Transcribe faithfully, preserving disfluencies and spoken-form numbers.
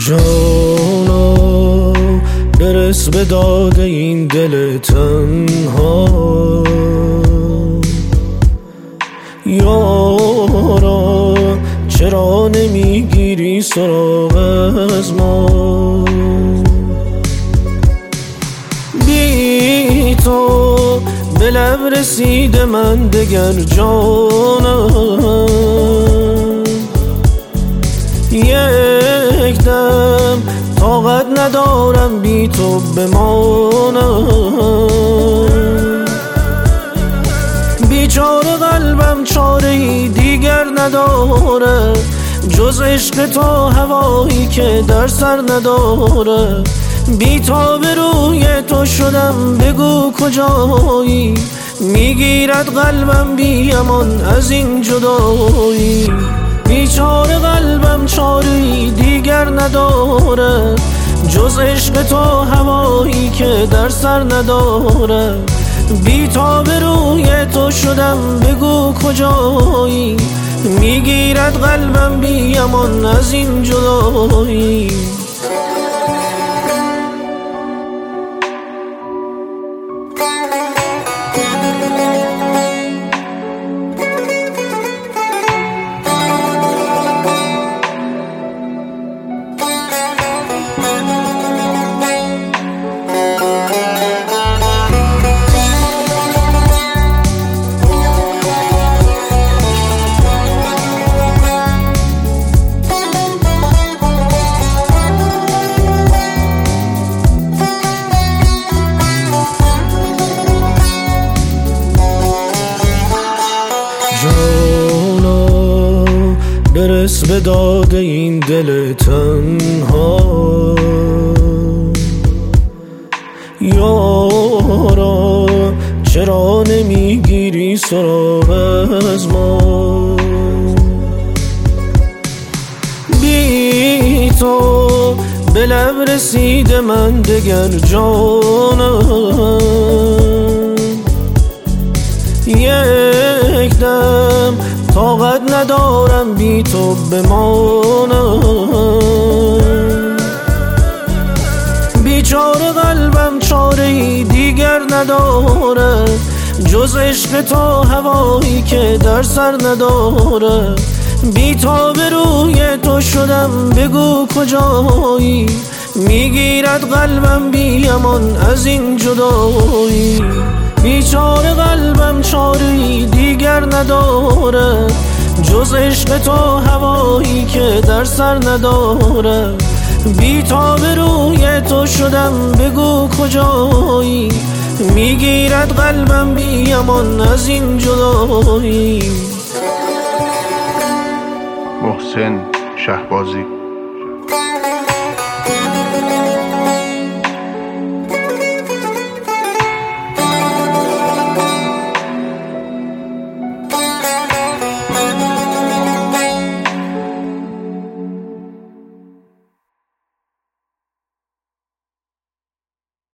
جانا برس به داد این دل تنها، یارا چرا نمیگیری سراغ از ما؟ بی تو به لب رسیده من دگر جانم، یک دم طاقت ندارم بی تو بمانم. بیچاره قلبم چاره ای دیگر نداره جز عشق تو، هوایی که در سر نداره. بی تا به روی تو شدم بگو کجایی، میگیرد قلبم بی امان از این جدایی. بیچاره قلبم چاری دیگر نداره جز عشق تو، هوایی که در سر نداره. بی تا به روی تو شدم بگو کجایی، میگیرد قلبم بی امان از این جدایی. جانا برس به داد این دل تنها، یارا چرا نمیگیری سراغ از ما؟ بی تو به لب رسیده من دگر جانم، یک دم طاقت ندارم بی تو بمانم. بیچاره قلبم چاره ای دیگر نداره جز عشق تو، هوایی که در سر نداره. بی تا به روی تو شدم بگو کجایی، میگیرد قلبم بی امان از این جدایی. بیچاره قلبم چاری دیگر نداره جز عشق تو، هوایی که در سر نداره. بی تا به روی تو شدم بگو کجایی، میگیرد قلبم بی امان از این جدایی. محسن شهبازی.